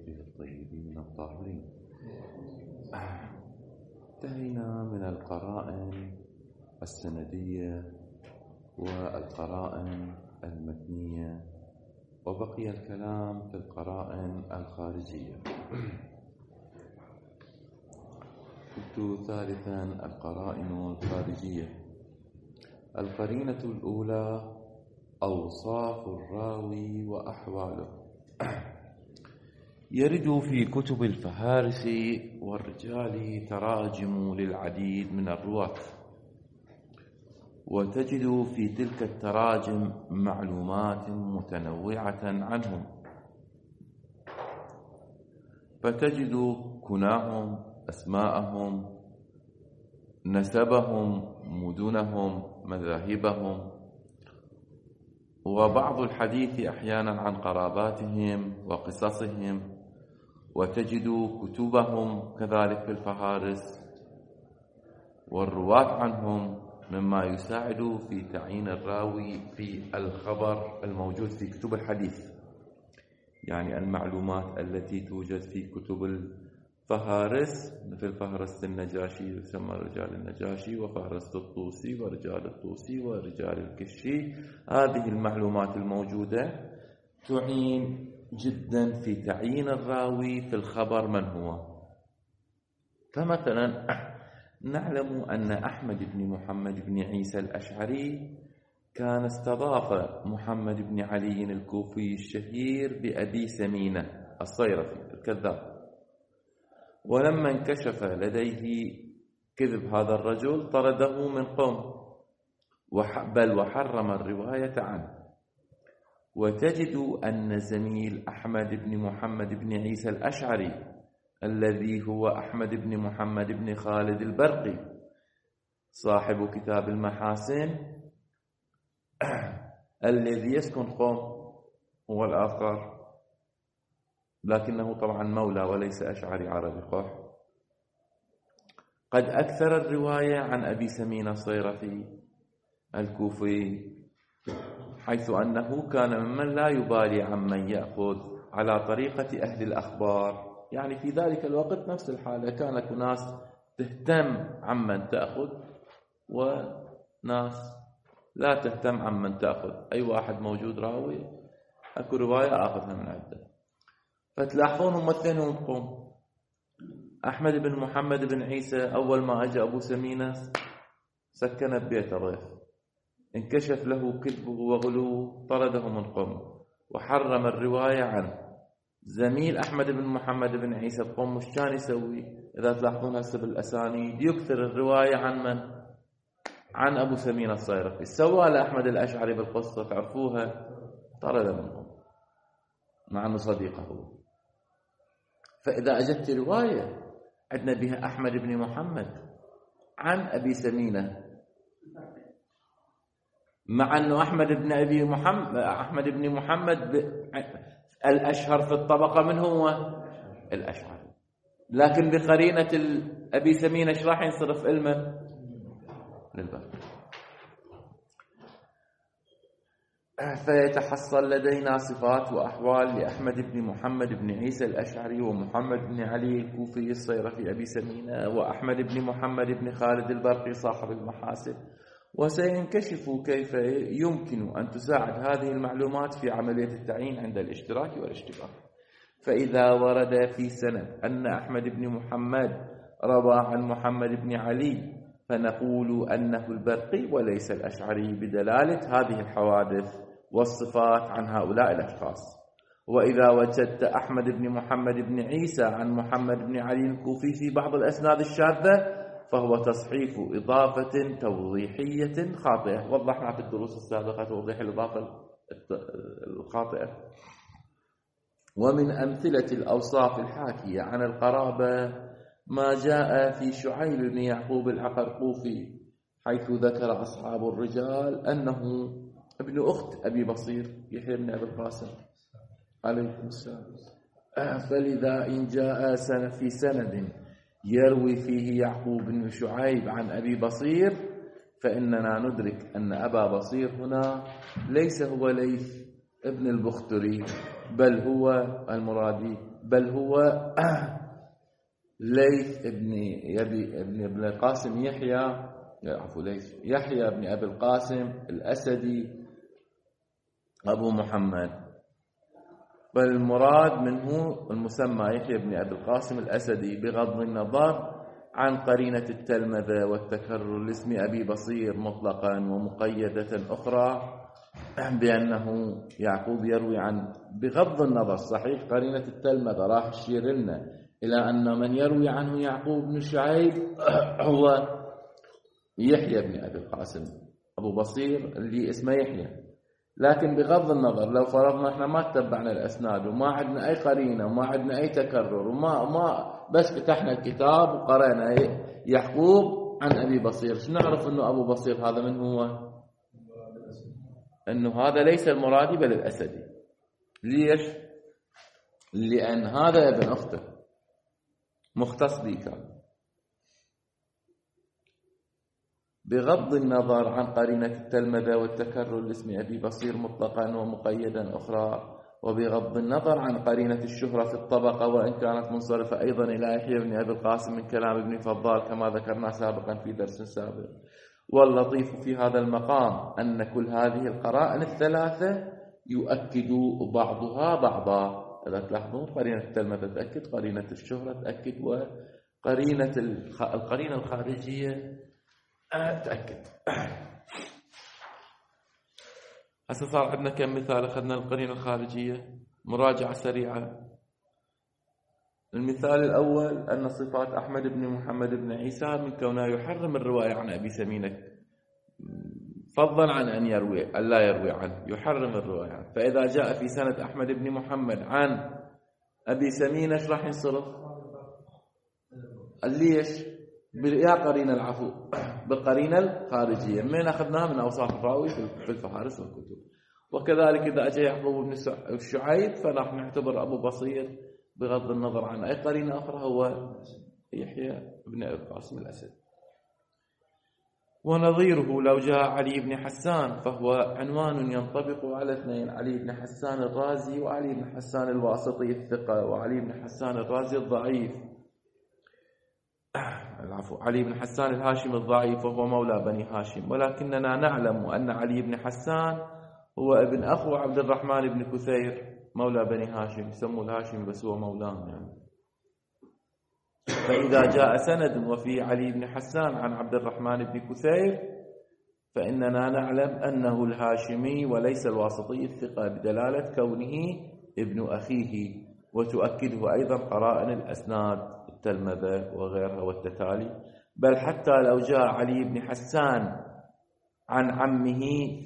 عباده الطيبين الطاهرين. انتهينا من القرائن السندية والقرائن المتنية، وبقي الكلام في القرائن الخارجية. قلت ثالثا القرائن الخارجية. القرينة الأولى أوصاف الراوي وأحواله. يرد في كتب الفهارس والرجال تراجم للعديد من الرواة، وتجد في تلك التراجم معلومات متنوعة عنهم، فتجد كناهم، أسماءهم، نسبهم، مدنهم، مذاهبهم، وبعض الحديث أحيانا عن قراباتهم وقصصهم، وتجد كتبهم كذلك في الفهارس والرواة عنهم، مما يساعد في تعيين الراوي في الخبر الموجود في كتب الحديث. يعني المعلومات التي توجد في كتب الفهارس، مثل فهرسة النجاشي يسمى رجال النجاشي، وفهرسة الطوسي ورجال الطوسي ورجال الكشي، هذه المعلومات الموجودة تعين جدا في تعيين الراوي في الخبر من هو. فمثلا نعلم أن أحمد بن محمد بن عيسى الأشعري كان استضاف محمد بن علي الكوفي الشهير بأبي سمينة الصيرفي الكذاب، ولما انكشف لديه كذب هذا الرجل طرده من قوم، بل وحرم الرواية عنه. وتجد أن زميل أحمد بن محمد بن عيسى الأشعري الذي هو أحمد بن محمد بن خالد البرقي صاحب كتاب المحاسن الذي يسكن قم هو الآخر، لكنه طبعا مولى وليس أشعري عربي قح، قد أكثر الرواية عن أبي سمين الصيرفي الكوفي، حيث أنه كان ممن لا يبالي عمن يأخذ على طريقة أهل الأخبار. يعني في ذلك الوقت نفس الحالة، كانت ناس تهتم عمن تأخذ وناس لا تهتم عمن تأخذ. أي واحد موجود راوي أكو رواية أخذها من عنده. فتلاحظون ممثلهم قوم. أحمد بن محمد بن عيسى أول ما أجى أبو سمينة سكن ببيت ضيف، انكشف له كذبه وغلوه طرده من قوم وحرم الرواية عنه. زميل أحمد بن محمد بن عيسى القوم مش كان يسوي؟ إذا تلاحظون هسه بالأسانيد يكثر الرواية عن من؟ عن أبو سمين الصيرفي. سوى لأحمد الأشعري بالقصة تعرفوها، طرد منهم مع أنه صديقه. فإذا أجت رواية عندنا بها أحمد بن محمد عن أبي سمينة، مع أنه أحمد بن محمد الأشهر في الطبقة من هو الأشعري، لكن بقرينة أبي سمينة ايش راح ينصرف علمه للبر. فيتحصل لدينا صفات وأحوال لأحمد بن محمد بن عيسى الأشعري ومحمد بن علي الكوفي الصيرفي أبي سمينة وأحمد بن محمد بن خالد البرقي صاحب المحاسن، وسينكشف كيف يمكن أن تساعد هذه المعلومات في عملية التعيين عند الاشتراك والاشتباه. فإذا ورد في سند أن أحمد بن محمد روى عن محمد بن علي فنقول أنه البرقي وليس الأشعري بدلالة هذه الحوادث والصفات عن هؤلاء الأشخاص. وإذا وجدت أحمد بن محمد بن عيسى عن محمد بن علي الكوفي في بعض الأسناد الشاذة فهو تصحيف إضافة توضيحية خاطئة. وضحنا في الدروس السابقة توضيح الإضافة الخاطئة. ومن أمثلة الأوصاف الحاكية عن القرابة ما جاء في شعيب بن يعقوب العقرقوفي، حيث ذكر أصحاب الرجال أنه ابن أخت أبي بصير يحيى بن أبي القاسم عليكم السلام. فلذا إن جاء في سند يروي فيه يعقوب بن شعيب عن أبي بصير فإننا ندرك أن أبا بصير هنا ليس هو ليث ابن البختري، بل هو المرادي بل هو ليث ابن القاسم يحيى بن أبي القاسم الأسدي أبو محمد. بل المراد منه المسمى يحيى بن أبي القاسم الأسدي بغض النظر عن قرينة التلمذة والتكرر لاسم أبي بصير مطلقا ومقيدة أخرى بأنه يعقوب يروي عن، بغض النظر صحيح قرينة التلمذة راح تشير لنا إلى أن من يروي عنه يعقوب بن شعيب هو يحيى بن أبي القاسم أبو بصير اللي اسمه يحيى. لكن بغض النظر لو فرضنا احنا ما تتبعنا الأسناد وما عندنا أي قرينة وما عندنا أي تكرر وما بس فتحنا الكتاب وقرأنا يعقوب عن أبي بصير، شو نعرف أنه أبو بصير هذا من هو؟ أنه هذا ليس المرادي بل الأسدي. ليش؟ لأن هذا ابن أخته مختص به كان، بغض النظر عن قرينة التلمذة والتكرر لاسم أبي بصير مطلقا ومقيدا أخرى، وبغض النظر عن قرينة الشهرة في الطبقة وإن كانت منصرفة أيضا إلى يحيى بن أبي القاسم من كلام ابن فضال كما ذكرنا سابقا في درس سابق. واللطيف في هذا المقام أن كل هذه القرائن الثلاثة يؤكد بعضها بعضا. إذا تلاحظون قرينة التلمذة تأكد، قرينة الشهرة تأكد، وقرينة القرينة الخارجية تأكد. هسه صار عندنا كم مثال أخذنا القرينة الخارجية، مراجعة سريعة. المثال الأول أن صفات أحمد بن محمد بن عيسى من كونه يحرم الرواية عن أبي سمينة فضلا عن أن لا يروي عنه، يحرم الرواية عنه. فإذا جاء في سند أحمد بن محمد عن أبي سمينة ايش راح ينصرف؟ ليش؟ يا قرينة العفو بالقرينة الخارجية من أخذناها من أوصاف الراوي في الفهارس والكتب. وكذلك إذا أجى يعقوب بن شعيب فنحن نعتبر أبو بصير بغض النظر عن أي قرينة أخرى هو يحيى بن أبي القاسم الأسد. ونظيره لو جاء علي بن حسان فهو عنوان ينطبق على اثنين، علي بن حسان الرازي وعلي بن حسان الواسطي الثقة وعلي بن حسان الرازي الضعيف، العفو علي بن حسان الهاشم الضعيف وهو مولى بني هاشم. ولكننا نعلم أن علي بن حسان هو ابن أخو عبد الرحمن بن كثير مولى بني هاشم، يسموه الهاشم بس هو مولاه يعني. فإذا جاء سند وفيه علي بن حسان عن عبد الرحمن بن كثير فإننا نعلم أنه الهاشمي وليس الواسطي الثقة بدلالة كونه ابن أخيه. وتؤكده أيضا قرائن الأسناد التلمذة وغيرها والتتالي. بل حتى لو جاء علي بن حسان عن عمه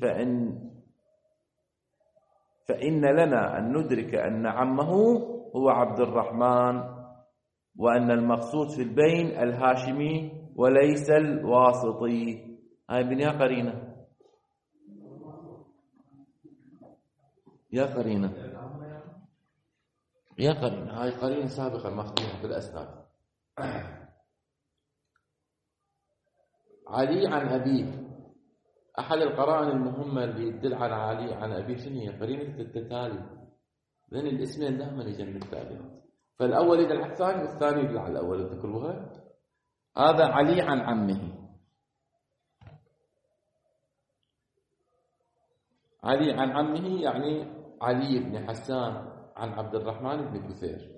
فإن لنا أن ندرك أن عمه هو عبد الرحمن، وأن المقصود في البين الهاشمي وليس الواسطي. هاي بنيا قرينة، يا قرينة هاي قرينة سابقة مخطوطة في الأسناد. علي عن أبيه أحد القرائن المهمة اللي تدل على علي عن أبيه شنو هي؟ قرينة التتالي، لأن الاسمين دائما يجن التالي، فالأول يدل على الثاني والثاني يدل على الأول. تذكروها؟ هذا علي عن عمه، علي عن عمه يعني علي بن حسان عن عبد الرحمن بن كثير.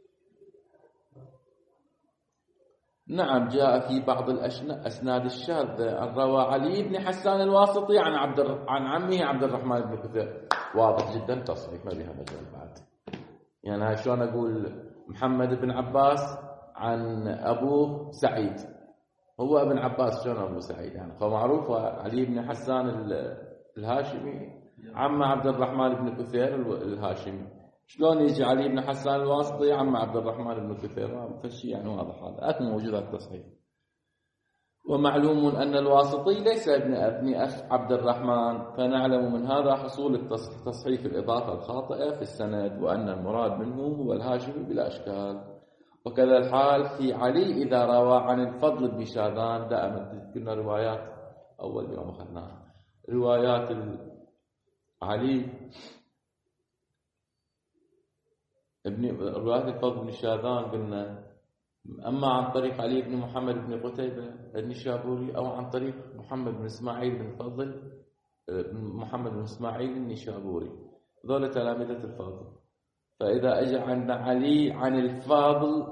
نعم جاء في بعض الأسناد الشاذة أن روى علي بن حسان الواسطي عن عمه عبد الرحمن بن كثير، واضح جدا تصحيح ما بها مجال بعد. يعني هاي شلون أقول محمد بن عباس عن أبوه سعيد، هو ابن عباس شلون أبو سعيد يعني، فمعروف علي بن حسان الهاشمي عم عبد الرحمن بن كثير الهاشمي. شلون يجي علي بن حسان الواسطي عم عبد الرحمن بن كثير؟ فشي يعني واضح هذا، أكمل موجود التصحيح. ومعلوم أن الواسطي ليس ابن أخ عبد الرحمن، فنعلم من هذا حصول التصحيح الإضافة الخاطئة في السند، وأن المراد منه هو الهاشمي بلا إشكال. وكذا الحال في علي إذا روى عن الفضل بن شاذان. دائما كنا روايات أول يوم أخذناها روايات علي رواية الفضل بن شاذان قلنا أما عن طريق علي بن محمد بن قتيبة النشابوري أو عن طريق محمد بن إسماعيل بن فضل محمد بن إسماعيل النشابوري، ذول تلامذة الفاضل. فإذا أجى عندنا علي عن الفاضل،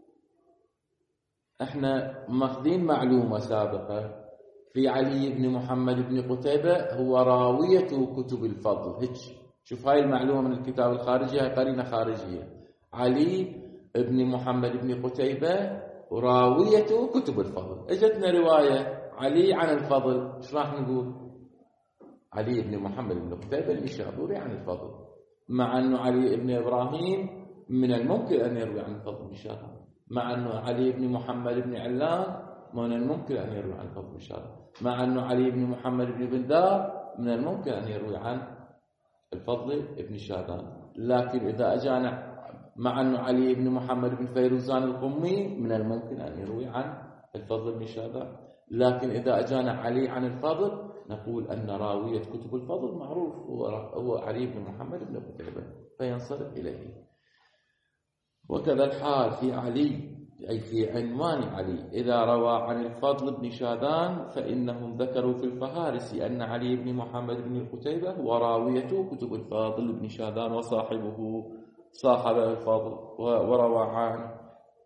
احنا ماخذين معلومة سابقة في علي بن محمد بن قتيبة هو راوية كتب الفضل. هيك شوف هاي المعلومة من الكتاب الخارجي، هاي قرينة خارجية. علي بن محمد بن قتيبة راوية كتب الفضل. اجتنا رواية علي عن الفضل، ايش راح نقول؟ علي بن محمد بن قتيبة النشابوري عن الفضل، مع أنه علي بن إبراهيم من الممكن أن يروي عن الفضل بشارة، مع أنه علي بن محمد بن علان من الممكن أن يروي عن الفضل بشارة، مع أنه علي بن محمد بن بندار من الممكن أن يروي عن الفضل بن شاذان. لكن إذا أجانا مع أنه علي بن محمد بن فيروزان القمي من الممكن أن يروي عن الفضل بن شاذان. لكن إذا أجانا علي عن الفضل نقول أن راوية كتب الفضل معروف هو علي بن محمد بن قتيبة، فينصرف إليه. وكذا الحال في علي، أي في عنوان علي، إذا روى عن الفضل بن شاذان فإنهم ذكروا في الفهارس أن علي بن محمد بن قتيبة هو راوية كتب الفضل بن شاذان وصاحبه صاحب الفضل وروى عنه،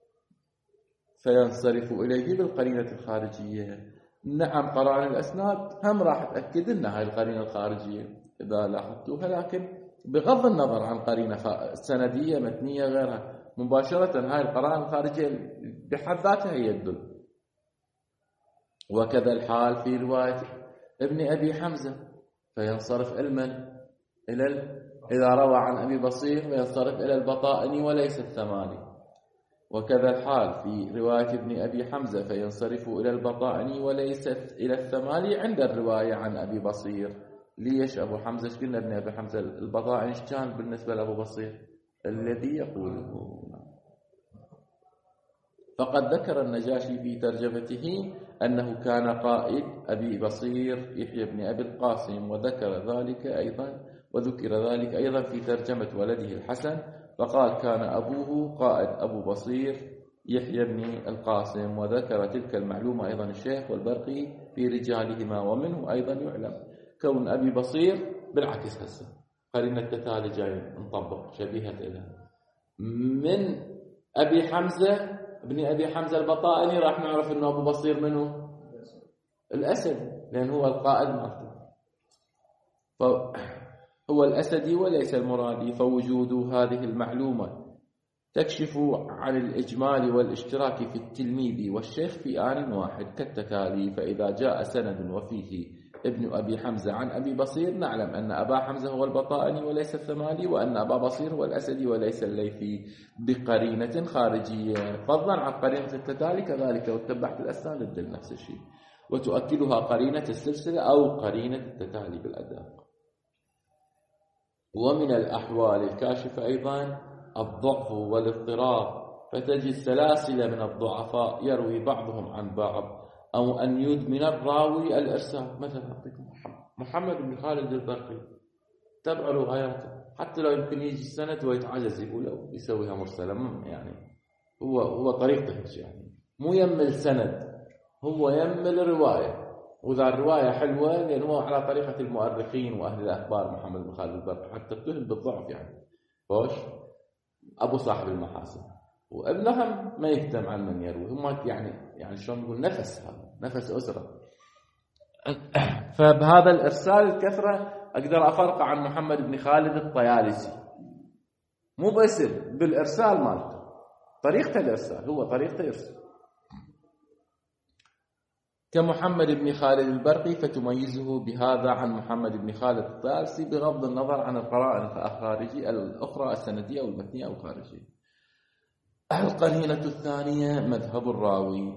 فينصرف إليه بالقرينة الخارجية. نعم قرائن الأسناد هم راح تأكد لنا هاي القرينة الخارجية إذا لاحظتوها، لكن بغض النظر عن قرينة سندية متنية غيرها، مباشرة هاي القرائن الخارجية بحد ذاتها هي تدل. وكذا الحال في رواية ابن أبي حمزة، فينصرف علما إذا روى عن أبي بصير فينصرف إلى البطائن وليس الثماني. وكذا الحال في رواية ابن أبي حمزة فينصرف إلى البطائن وليست إلى الثمالي عند الرواية عن أبي بصير. ليش أبو حمزة؟ ايش قلنا ابن أبي حمزة البطائن ايش كان بالنسبة لأبو بصير؟ الذي يقوله. فقد ذكر النجاشي في ترجمته أنه كان قائد أبي بصير يحيى بن أبي القاسم، وذكر ذلك أيضا في ترجمة ولده الحسن، فقال كان أبوه قائد أبو بصير يحيى بن القاسم. وذكر تلك المعلومة أيضا الشيخ والبرقي في رجالهما. ومنه أيضا يعلم كون أبي بصير بالعكس، هسه قرينة التتالي جاي نطبق شبيهة إلها من أبي حمزة ابن أبي حمزة البطائني، راح نعرف أنه أبو بصير منه الأسد، لأن هو القائد مالته، فهو الأسدي وليس المرادي. فوجود هذه المعلومة تكشف عن الإجمال والاشتراك في التلميذ والشيخ في آن واحد كالتتالي. فإذا جاء سند وفيه ابن أبي حمزة عن أبي بصير نعلم أن أبا حمزة هو البطائني وليس الثمالي، وأن أبا بصير هو الأسدي وليس الليثي، بقرينة خارجية، فضلا عن قرينة التتالي كذلك. واتبعت الأسناد تدل نفس الشيء، وتؤكدها قرينة السلسلة أو قرينة التتالي بالأداء. ومن الأحوال الكاشفة أيضا الضعف والاضطراب، فتجد سلاسل من الضعفاء يروي بعضهم عن بعض، أو أن يدمن الراوي الإرسال. مثلا محمد بن خالد البرقي تبع رواياته، حتى لو يمكن يجي السند ويتعجز يقول يسويها مرسلة، يعني هو طريقته، يعني مو يمل سند، هو يمل الرواية. وإذا الرواية حلوة لأنه هو على طريقة المؤرخين وأهل الأخبار محمد بن خالد البرقي، حتى اتهم بالضعف يعني. فوش أبو صاحب المحاسن وابنهم ما يهتم عن من يروي، هم يعني شلون نقول نفس أسرة. فبهذا الإرسال الكثرة أقدر أفرق عن محمد بن خالد الطيالسي، مو بس بالإرسال مالته، طريقة الإرسال، هو طريقة يرسل كمحمد بن خالد البرقي، فتميزه بهذا عن محمد بن خالد الطيالسي بغض النظر عن القرائن الأخرى السندية أو المتنية أو الخارجية. القرينة الثانية مذهب الراوي.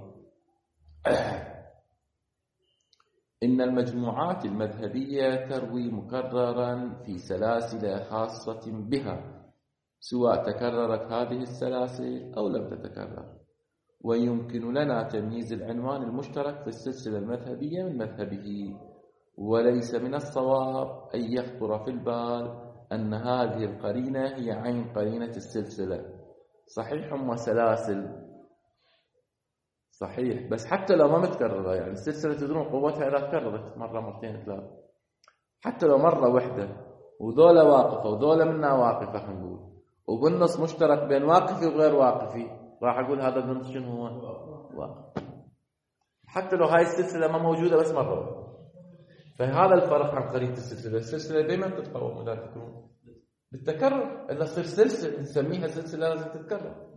إن المجموعات المذهبية تروي مكررا في سلاسل خاصة بها، سواء تكررت هذه السلاسل أو لم تتكرر. ويمكن لنا تمييز العنوان المشترك في السلسلة المذهبية من مذهبه، وليس من الصواب أن يخطر في البال أن هذه القرينة هي عين قرينة السلسلة. صحيح هم سلاسل، صحيح، بس حتى لو ما متكررة، يعني السلسلة تدرون قوتها إذا تكررت مرة مرتين ثلاثة، حتى لو مرة واحدة وذولا واقفة وذولا منا واقفة خلينا نقول، وبالنص مشترك بين واقفي وغير واقفي، راح أقول هذا بالنص شنو هو؟ واقف، حتى لو هاي السلسلة ما موجودة بس مرة واحدة. فهذا الفرق عن قرينة السلسلة. السلسلة دائما تتقوم إذا تذكرون بالتكرر، إلا تصير سلسلة نسميها سلسلة لازم تتكرر.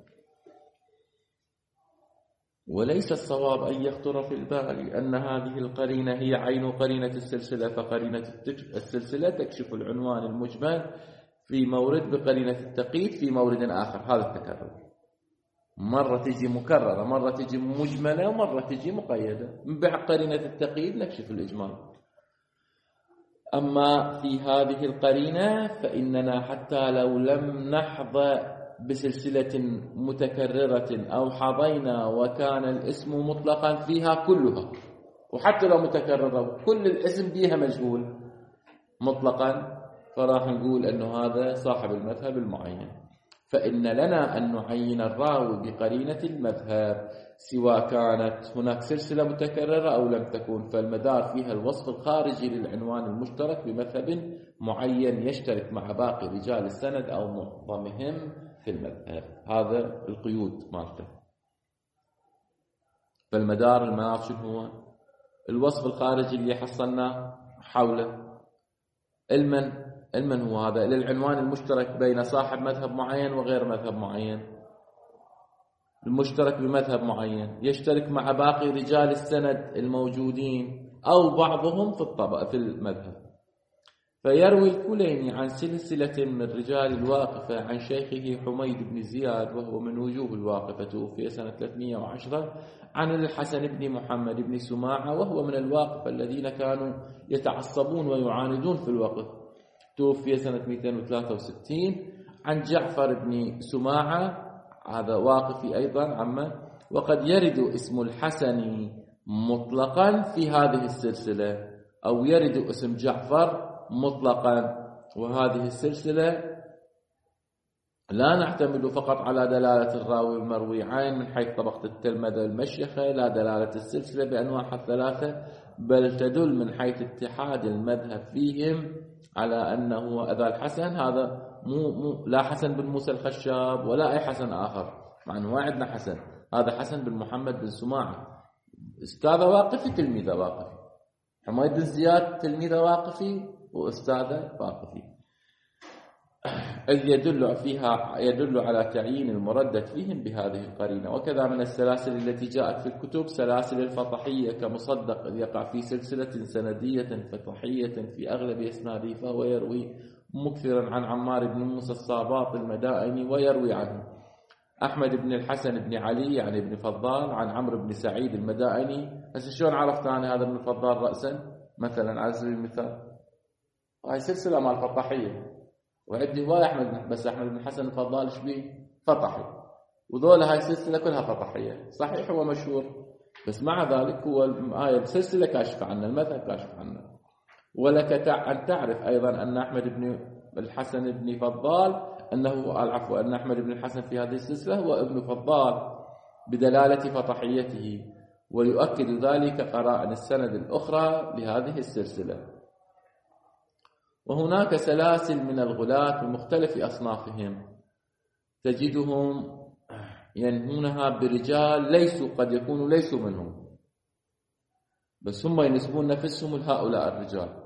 وليس الصواب أن يخطر في البال أن هذه القرينة هي عين قرينة السلسلة، فقرينة السلسلة تكشف العنوان المجمل في مورد بقرينة التقييد في مورد آخر. هذا التكرر، مرة تجي مكررة، مرة تجي مجملة، ومرة تجي مقيدة. من بعد قرينة التقييد نكشف الإجمال. أما في هذه القرينة فإننا حتى لو لم نحظى بسلسلة متكررة أو حظينا وكان الاسم مطلقا فيها كلها، وحتى لو متكررة كل الاسم بيها مجهول مطلقا، فراح نقول أنه هذا صاحب المذهب المعين. فإن لنا أن نعين الراوي بقرينة المذهب سواء كانت هناك سلسلة متكررة أو لم تكن، فالمدار فيها الوصف الخارجي للعنوان المشترك بمذهب معين يشترك مع باقي رجال السند أو معظمهم في المذهب. هذا القيود مالته. فالمدار المناط شنو هو؟ الوصف الخارجي اللي حصلناه حوله. المن هو هذا؟ للعنوان المشترك بين صاحب مذهب معين وغير مذهب معين. المشترك بمذهب معين يشترك مع باقي رجال السند الموجودين أو بعضهم في المذهب. فيروي الكليني عن سلسلة من رجال الواقفة عن شيخه حميد بن زياد، وهو من وجوه الواقفة، توفي سنة 310، عن الحسن بن محمد بن سماعة، وهو من الواقفة الذين كانوا يتعصبون ويعاندون في الوقف، توفي سنة 263، عن جعفر بن سماعة، هذا واقفي أيضا عمه. وقد يرد اسم الحسن مطلقا في هذه السلسلة، أو يرد اسم جعفر مطلقا، وهذه السلسلة لا نعتمد فقط على دلالة الراوي المروي عين من حيث طبقة التلمذة المشيخة، لا دلالة السلسلة بأنواعها الثلاثة، بل تدل من حيث اتحاد المذهب فيهم على أنه هذا الحسن، هذا مو لا حسن بن موسى الخشاب ولا أي حسن آخر، مع أنه ما عندنا حسن، هذا حسن بن محمد بن سماعة، أستاذ واقفي تلميذ واقفي، حميد بن زياد تلميذ واقفي وأستاذ واقفي، إذ يدل على تعيين المردد فيهم بهذه القرينة. وكذا من السلاسل التي جاءت في الكتب سلاسل الفطحية كمصدق، إذ يقع في سلسلة سندية فطحية في أغلب إسناده، فهو يروي مكثرا عن عمار بن موسى الصاباط المدائني، ويروي عنه أحمد بن الحسن بن علي يعني ابن فضال عن عمرو بن سعيد المدائني. هسه شلون عرفت أنا هذا ابن فضال رأسا؟ مثلا على سبيل المثال هاي سلسلة مال فطحية، وعندي هواية أحمد، بس أحمد بن حسن الفضال إيش بيه؟ فطحي، وذولا هاي السلسلة كلها فطحية. صحيح هو مشهور، بس مع ذلك هو هاي السلسلة كاشف عنه، المذهب كاشف عنه. ولك أن تعرف أيضا أن أحمد بن الحسن بن فضال أن أحمد بن الحسن في هذه السلسلة هو ابن فضال بدلالة فطحيته، ويؤكد ذلك قرائن السند الأخرى لهذه السلسلة. وهناك سلاسل من الغلاة بمختلف أصنافهم تجدهم ينهونها برجال قد يكونوا ليسوا منهم، بس هم ينسبون نفسهم لهؤلاء الرجال.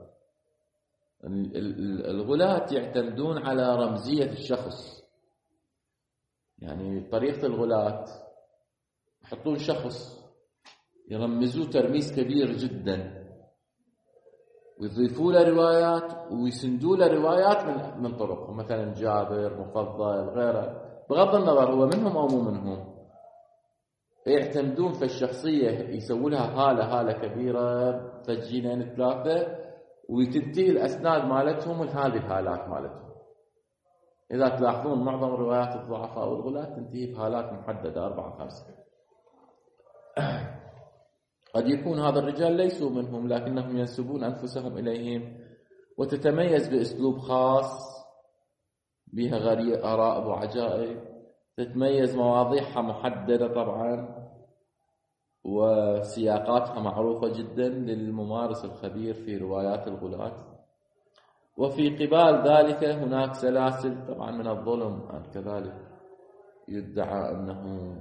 الغلاة يعتمدون على رمزية الشخص، يعني طريقة الغلاة يحطون شخص يرمزوه ترميز كبير جدا، ويضيفوا له روايات ويسندوا له روايات من طرقهم، مثلا جابر، مفضل، غيره، بغض النظر هو منهم أو مو منهم. يعتمدون في الشخصية، يسووا لها هالة كبيرة، فجينين ثلاثة، وتنتهي الأسناد مالتهم لهذه الهالات مالتهم. إذا تلاحظون معظم روايات الضعفاء والغلاة تنتهي بهالات محددة 4 5. قد يكون هذا الرجال ليسوا منهم لكنهم ينسبون أنفسهم إليهم، وتتميز بأسلوب خاص بها غرائب وعجائب، تتميز مواضيعها محددة طبعا، وسياقاتها معروفة جدا للممارس الخبير في روايات الغلاة. وفي قبال ذلك هناك سلاسل طبعا من الظلم كذلك، يدعى أنه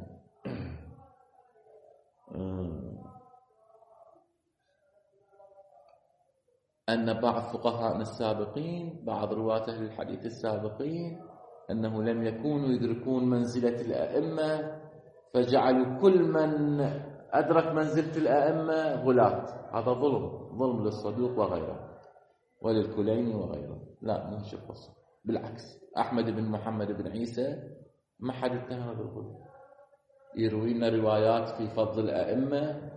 أن بعض فقهاء السابقين، بعض رواة أهل الحديث السابقين، أنه لم يكونوا يدركون منزلة الأئمة، فجعلوا كل من أدرك منزلة الأئمة غلاة. هذا ظلم للصدوق وغيره وللكليني وغيره. لا، مو هيك القصة، بالعكس. أحمد بن محمد بن عيسى ما حد اتهمه بالغلو، يروي لنا روايات في فضل الأئمة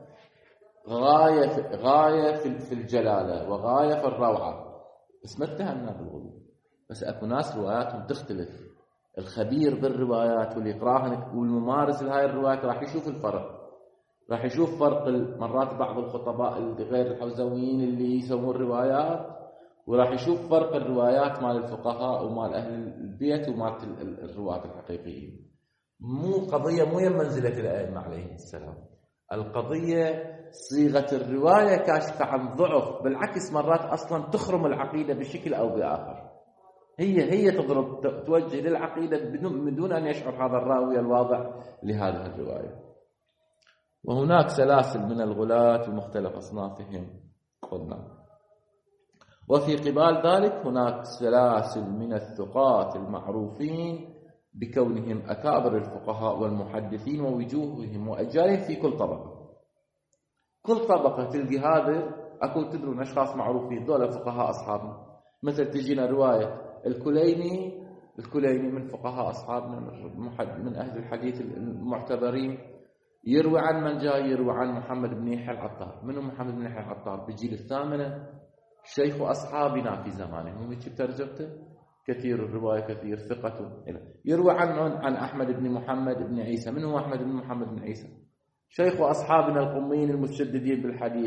غاية في الجلالة وغاية في الروعة، بس ما اتهمنا بالغلو. بس اكو ناس رواياتهم تختلف، الخبير بالروايات واللي يقراها والممارس لهاي الروايات راح يشوف الفرق، راح يشوف فرق مرات بعض الخطباء غير الحوزويين اللي يسوون روايات، وراح يشوف فرق الروايات مال الفقهاء ومال أهل البيت ومال الرواة الحقيقيين. مو قضية مو منزلة الأئمة عليهم السلام، القضية صيغة الرواية كاشفة عن ضعف، بالعكس مرات أصلا تخرم العقيدة بشكل أو بآخر. هي تضرب توجه للعقيدة من دون أن يشعر هذا الراوي الواضع لهذه الرواية. وهناك سلاسل من الغلاة بمختلف أصنافهم قلنا. وفي قبال ذلك هناك سلاسل من الثقات المعروفين بكونهم أكابر الفقهاء والمحدثين ووجوههم وأجيالهم في كل طبقة. كل طبقة تلقي هذا أكو تدرون أشخاص معروفين، دول فقهاء أصحابنا. مثل تجينا رواية الكليني من فقهاء أصحابنا من أهل الحديث المعتبرين، يروي عن من جاء؟ يروي عن محمد بن يحيى العطار. منو محمد بن يحيى العطار؟ بالجيل الثامنة، شيخ أصحابنا في زمانه، مو هيك ترجمته؟ كثير الرواية، كثير ثقة. يروي عن أحمد بن محمد بن عيسى. من هو أحمد بن محمد بن عيسى؟ شيخ أصحابنا القميين المتشددين بالحديث،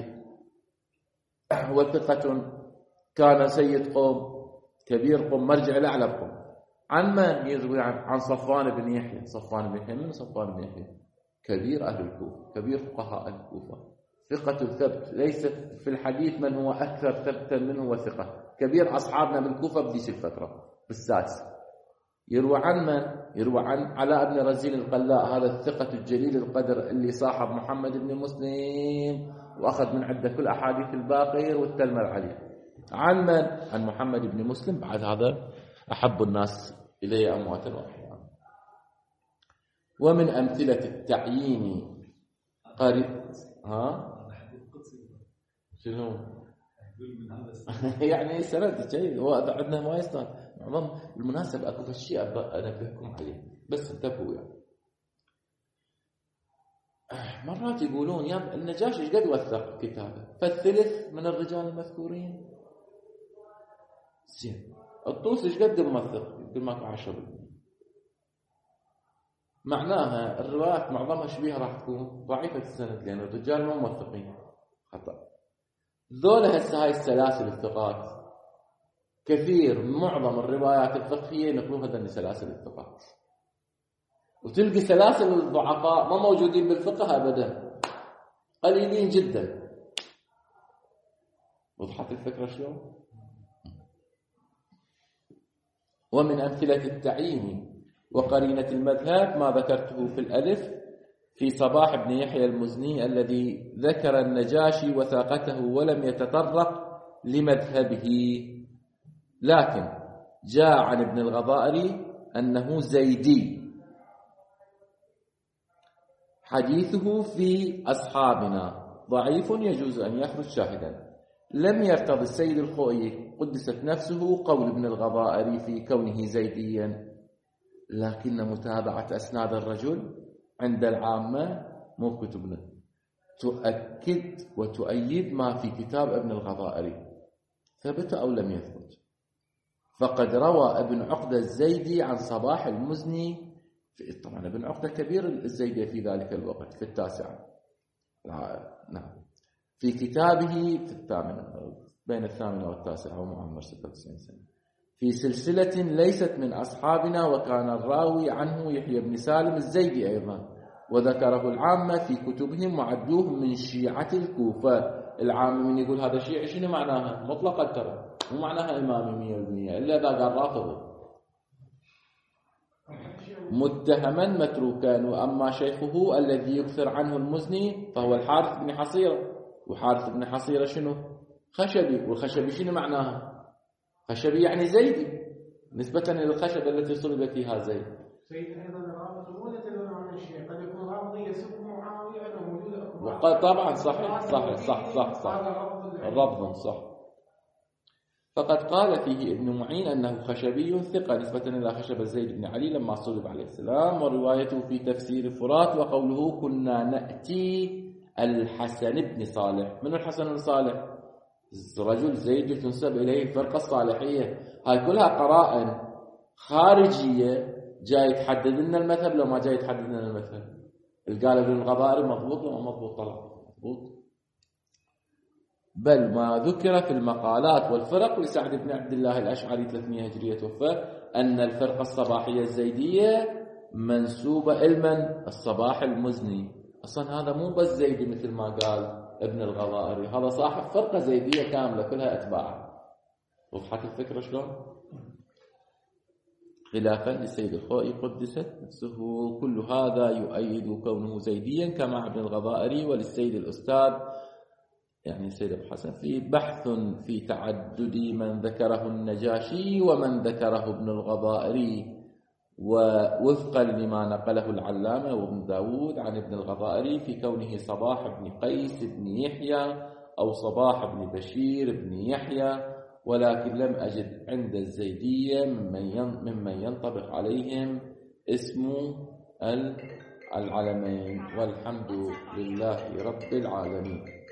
وثقة، كان سيد قوم، كبير قوم، مرجع الأعلى القوم. عن من يروي؟ عن صفوان بن يحيى. صفوان بن يحيى من صفوان بن يحيى؟ كبير أهل الكوفة، كبير فقهاء أهل الكوفة، ثقة ثبت، ليس في الحديث من هو أكثر ثبتا منه وثقة، كبير أصحابنا بالكوفة بديش الفترة بالسادسة. يروى عن من؟ يروى عن علاء بن رزين القلاء، هذا الثقة الجليل القدر اللي صاحب محمد بن مسلم وأخذ من عنده كل أحاديث الباقر والتلمذ عليه. عن من؟ عن محمد بن مسلم. بعد هذا أحب الناس إليه أمواتا وأحيانا. ومن أمثلة التعيين قريب شنو؟ يعني سند جيد، هو عندنا ما يستاهل. معظم بالمناسبة أكو شيء أنبهكم عليه، بس انتبهوا يعني. مرات يقولون يا النجاشي ايش قد وثق كتابه؟ فالثلث من الرجال المذكورين. زين، الطوس ايش قد موثق؟ يقول ماكو 10%. معناها الروايات معظمها شبيهة راح تكون ضعيفة السند، لأن الرجال مو موثقين. خطأ. ذولا هسه هاي السلاسل الثقات كثير، معظم الروايات الفقهية نقلوها ذني سلاسل الثقات، وتلقي سلاسل الضعفاء ما موجودين بالفقه أبدا، قليلين جدا. وضحت الفكرة شلون؟ ومن أمثلة التعيين وقرينة المذهب ما ذكرته في الألف في صباح بن يحيى المزني الذي ذكر النجاشي وثاقته ولم يتطرق لمذهبه، لكن جاء عن ابن الغضائري أنه زيدي، حديثه في أصحابنا ضعيف يجوز أن يخرج شاهدا. لم يرتضي السيد الخوئي قدست نفسه قول ابن الغضائري في كونه زيديا، لكن متابعة أسناد الرجل عند العامة مو كتبنا تؤكد وتؤيد ما في كتاب ابن الغضائري، ثبت أو لم يثبت. فقد روى ابن عقدة الزيدي عن صباح المزني، طبعا ابن عقدة كبير الزيدي في ذلك الوقت في 9، نعم، في كتابه في 8 بين 8 و9، ومعمر 96 سنة، في سلسلة ليست من أصحابنا، وكان الراوي عنه يحيى بن سالم الزيدي أيضا، وذكره العامة في كتبهم وعدوه من شيعة الكوفة. العامة من يقول هذا شيعي شنو معناها؟ مطلقا ترى مو معناها إمامي 100%، إلا إذا قال رافضي متهما متروكا. وأما شيخه الذي يكثر عنه المزني فهو الحارث بن حصيرة. وحارث بن حصيرة شنو؟ خشبي. والخشبي شنو معناها؟ خشبي يعني زيدي، نسبة للخشبة التي صلب فيها زيد. سيد أيضا الرافض مو يدل عن الشيء، قد يكون رافضي يسب معاوية أنه موجود. وقال طبعا صح الرفض صح. فقد قال فيه ابن معين أنه خشبي ثقة، نسبة إلى خشب زيد بن علي لما صلب عليه السلام. وروايته في تفسير الفرات وقوله كنا نأتي الحسن بن صالح. من الحسن بن صالح؟ رجل زيد تنسب إليه الفرقة الصالحية. هاي كلها قرائن خارجية جاي تحدد لنا المذهب لو ما جاي تحدد لنا المذهب. قال ابن الغضائري مضبوط ولا مضبوط؟ طلع مضبوط. بل ما ذكر في المقالات والفرق لسعد بن عبد الله الأشعري 300 هجرية توفى أن الفرقة الصباحية الزيدية منسوبة إلى الصباح المزني. أصلا هذا مو بس زيدي مثل ما قال ابن الغضائري، هذا صاحب فرقة زيدية كاملة كلها أتباع. وضحت الفكرة شلون؟ خلافا للسيد الخوئي قدست نفسه. كل هذا يؤيد كونه زيديا كما ابن الغضائري. وللسيد الأستاذ يعني السيد أبو حسن في بحث في تعدد من ذكره النجاشي ومن ذكره ابن الغضائري، ووفقا لما نقله العلامة وابن داود عن ابن الغضائري في كونه صباح بن قيس بن يحيى أو صباح بن بشير بن يحيى، ولكن لم أجد عند الزيدية ممن ينطبق عليهم اسم العلمين. والحمد لله رب العالمين.